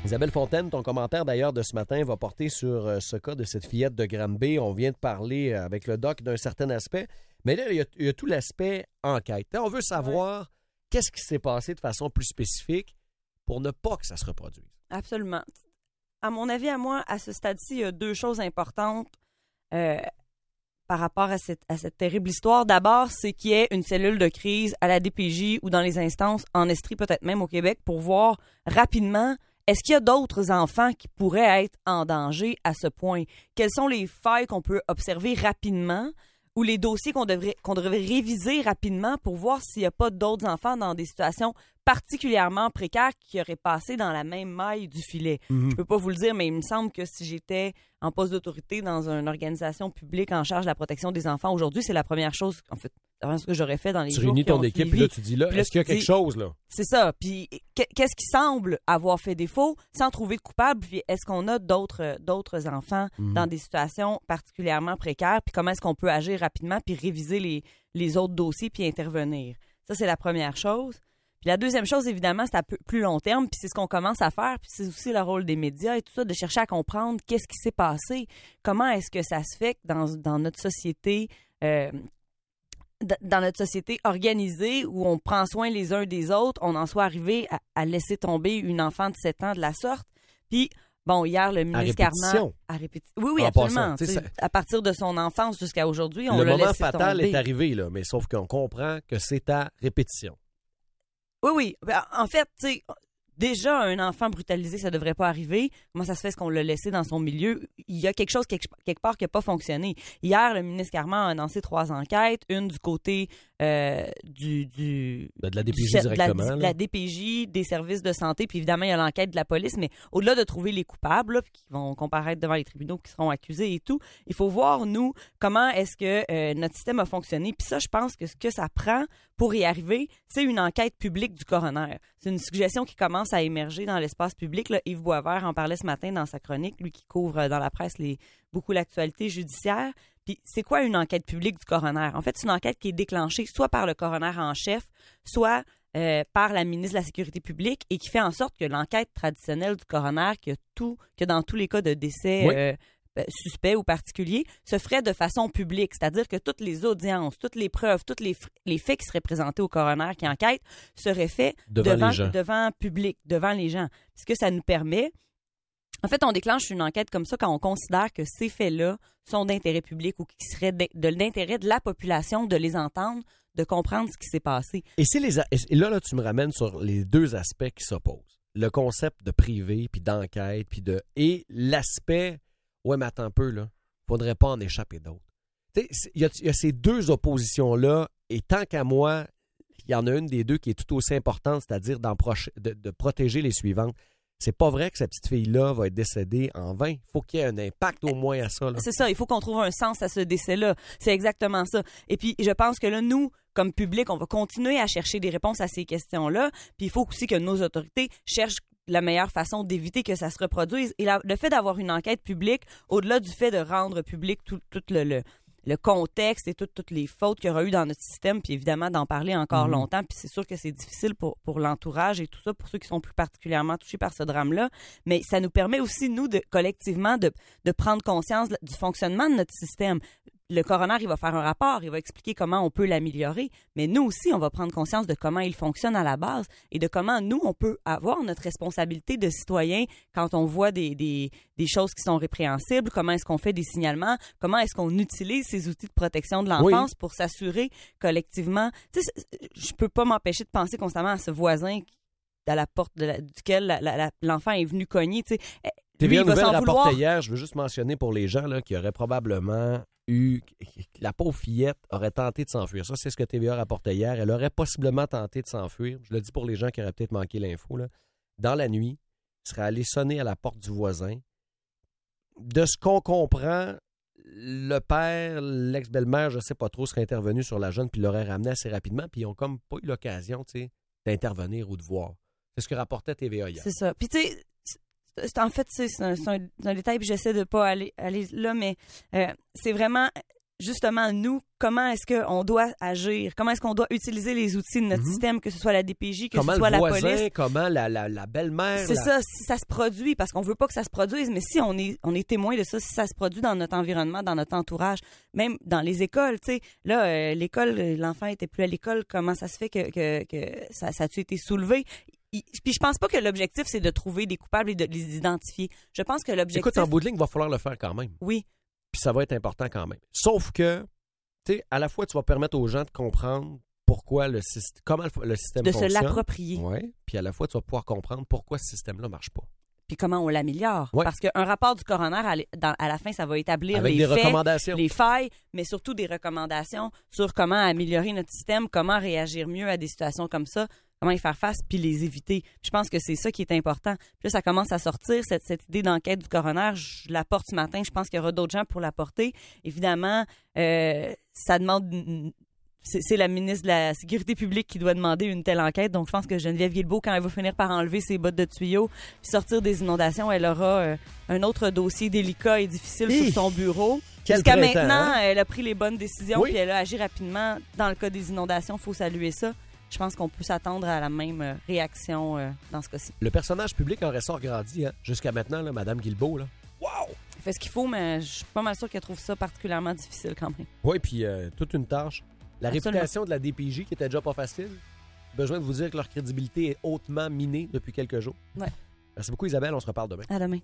Isabelle Fontaine, ton commentaire d'ailleurs de ce matin va porter sur ce cas de cette fillette de Granby. On vient de parler avec le doc d'un certain aspect, mais là, il y a tout l'aspect enquête. Là, on veut savoir qu'est-ce qui s'est passé de façon plus spécifique pour ne pas que ça se reproduise. Absolument. À mon avis, à moi, à ce stade-ci, il y a deux choses importantes par rapport à cette terrible histoire. D'abord, c'est qu'il y ait une cellule de crise à la DPJ ou dans les instances en Estrie, peut-être même au Québec, pour voir rapidement est-ce qu'il y a d'autres enfants qui pourraient être en danger à ce point? Quelles sont les failles qu'on peut observer rapidement ou les dossiers qu'on devrait réviser rapidement pour voir s'il n'y a pas d'autres enfants dans des situations particulièrement précaires qui auraient passé dans la même maille du filet. Mm-hmm. Je peux pas vous le dire, mais il me semble que si j'étais en poste d'autorité dans une organisation publique en charge de la protection des enfants aujourd'hui, c'est la première chose, en fait, ce que j'aurais fait dans les jours qui ont suivi. Tu réunis ton équipe, puis là, tu dis, est-ce qu'il y a quelque chose, là? C'est ça. Puis, qu'est-ce qui semble avoir fait défaut sans trouver de coupable? Puis, est-ce qu'on a d'autres enfants dans des situations particulièrement précaires? Puis, comment est-ce qu'on peut agir rapidement puis réviser les autres dossiers puis intervenir? Ça, c'est la première chose. Puis la deuxième chose, évidemment, c'est à plus long terme, puis c'est ce qu'on commence à faire, puis c'est aussi le rôle des médias et tout ça, de chercher à comprendre qu'est-ce qui s'est passé, comment est-ce que ça se fait que dans notre société, organisée, où on prend soin les uns des autres, on en soit arrivé à laisser tomber une enfant de 7 ans de la sorte. Puis, bon, hier, le ministre Carman... À répétition. Oui, absolument. À partir de son enfance jusqu'à aujourd'hui, on l'a laissé tomber. Le moment fatal est arrivé, là, mais sauf qu'on comprend que c'est à répétition. Oui. En fait, tu sais, déjà, un enfant brutalisé, ça devrait pas arriver. Comment ça se fait ce qu'on l'a laissé dans son milieu? Il y a quelque chose quelque part qui n'a pas fonctionné. Hier, le ministre Carman a annoncé 3 enquêtes. Une du côté de la DPJ directement. De la DPJ, des services de santé, puis évidemment, il y a l'enquête de la police, mais au-delà de trouver les coupables, là, qui vont comparaître devant les tribunaux, qui seront accusés et tout, il faut voir, nous, comment est-ce que notre système a fonctionné. Puis ça, je pense que ce que ça prend pour y arriver, c'est une enquête publique du coroner. C'est une suggestion qui commence à émerger dans l'espace public. Là, Yves Boisvert en parlait ce matin dans sa chronique, lui qui couvre dans la presse beaucoup l'actualité judiciaire. Puis c'est quoi une enquête publique du coroner? En fait, c'est une enquête qui est déclenchée soit par le coroner en chef, soit par la ministre de la Sécurité publique et qui fait en sorte que l'enquête traditionnelle du coroner, que dans tous les cas de décès suspects ou particuliers, se ferait de façon publique. C'est-à-dire que toutes les audiences, toutes les preuves, tous les faits qui seraient présentés au coroner qui enquête seraient faits devant public, devant les gens. Ce que ça nous permet... En fait, on déclenche une enquête comme ça quand on considère que ces faits-là sont d'intérêt public ou qui seraient de l'intérêt de la population de les entendre, de comprendre ce qui s'est passé. Et là, tu me ramènes sur les deux aspects qui s'opposent. Le concept de privé, puis d'enquête, et l'aspect, ouais, mais attends un peu, là, faudrait pas en échapper d'autres. Il y a ces deux oppositions-là, et tant qu'à moi, il y en a une des deux qui est tout aussi importante, c'est-à-dire de protéger les suivantes. C'est pas vrai que cette petite fille-là va être décédée en vain. Il faut qu'il y ait un impact au moins à ça. Là. C'est ça, il faut qu'on trouve un sens à ce décès-là. C'est exactement ça. Et puis, je pense que là, nous, comme public, on va continuer à chercher des réponses à ces questions-là. Puis, il faut aussi que nos autorités cherchent la meilleure façon d'éviter que ça se reproduise. Et le fait d'avoir une enquête publique, au-delà du fait de rendre public tout le contexte et toutes les fautes qu'il y aura eu dans notre système, puis évidemment d'en parler encore longtemps, puis c'est sûr que c'est difficile pour l'entourage et tout ça, pour ceux qui sont plus particulièrement touchés par ce drame-là, mais ça nous permet aussi, nous, collectivement, de prendre conscience du fonctionnement de notre système. Le coroner, il va faire un rapport, il va expliquer comment on peut l'améliorer, mais nous aussi, on va prendre conscience de comment il fonctionne à la base et de comment nous, on peut avoir notre responsabilité de citoyen quand on voit des choses qui sont répréhensibles, comment est-ce qu'on fait des signalements, comment est-ce qu'on utilise ces outils de protection de l'enfance pour s'assurer collectivement. Tu sais, je peux pas m'empêcher de penser constamment à ce voisin à la porte duquel l'enfant est venu cogner, tu sais. TVA Nouvelle rapportait hier, je veux juste mentionner pour les gens là, qui auraient probablement la pauvre fillette aurait tenté de s'enfuir. Ça, c'est ce que TVA rapportait hier. Elle aurait possiblement tenté de s'enfuir. Je le dis pour les gens qui auraient peut-être manqué l'info. Là. Dans la nuit, il serait allé sonner à la porte du voisin. De ce qu'on comprend, le père, l'ex-belle-mère, je ne sais pas trop, serait intervenu sur la jeune puis l'aurait ramené assez rapidement. Puis ils n'ont comme pas eu l'occasion, tu sais, d'intervenir ou de voir. C'est ce que rapportait TVA hier. C'est ça. Puis tu sais, en fait, c'est un détail, puis j'essaie de pas aller là, mais c'est vraiment... justement, nous, comment est-ce qu'on doit agir? Comment est-ce qu'on doit utiliser les outils de notre système, que ce soit la DPJ, que ce soit la police? Comment la belle-mère? C'est ça, si ça se produit, parce qu'on veut pas que ça se produise, mais si on est témoin de ça, si ça se produit dans notre environnement, dans notre entourage, même dans les écoles, tu sais, là, l'école, l'enfant était plus à l'école, comment ça se fait que ça a-tu été soulevé? Puis je pense pas que l'objectif, c'est de trouver des coupables et de les identifier. Je pense que l'objectif... Écoute, en bout de ligne, il va falloir le faire quand même. Oui. Puis ça va être important quand même. Sauf que, tu sais, à la fois, tu vas permettre aux gens de comprendre pourquoi comment le système fonctionne. De se l'approprier. Oui. Puis à la fois, tu vas pouvoir comprendre pourquoi ce système-là ne marche pas. Puis comment on l'améliore. Ouais. Parce qu'un rapport du coroner, à la fin, ça va établir avec les recommandations, les failles, mais surtout des recommandations sur comment améliorer notre système, comment réagir mieux à des situations comme ça, comment y faire face, puis les éviter. Puis je pense que c'est ça qui est important. Puis là, ça commence à sortir, cette idée d'enquête du coroner. Je la porte ce matin. Je pense qu'il y aura d'autres gens pour la porter. Évidemment, ça demande... C'est la ministre de la Sécurité publique qui doit demander une telle enquête. Donc, je pense que Geneviève Guilbeault, quand elle va finir par enlever ses bottes de tuyaux puis sortir des inondations, elle aura un autre dossier délicat et difficile sur son bureau. Jusqu'à maintenant, elle a pris les bonnes décisions puis elle a agi rapidement. Dans le cas des inondations, il faut saluer ça. Je pense qu'on peut s'attendre à la même réaction dans ce cas-ci. Le personnage public en ressort grandi, hein? Jusqu'à maintenant, là, Mme Guilbeault. Là. Wow! Elle fait ce qu'il faut, mais je suis pas mal sûre qu'elle trouve ça particulièrement difficile quand même. Oui, puis toute une tâche. La réputation de la DPJ, qui était déjà pas facile, besoin de vous dire que leur crédibilité est hautement minée depuis quelques jours. Ouais. Merci beaucoup, Isabelle. On se reparle demain. À demain.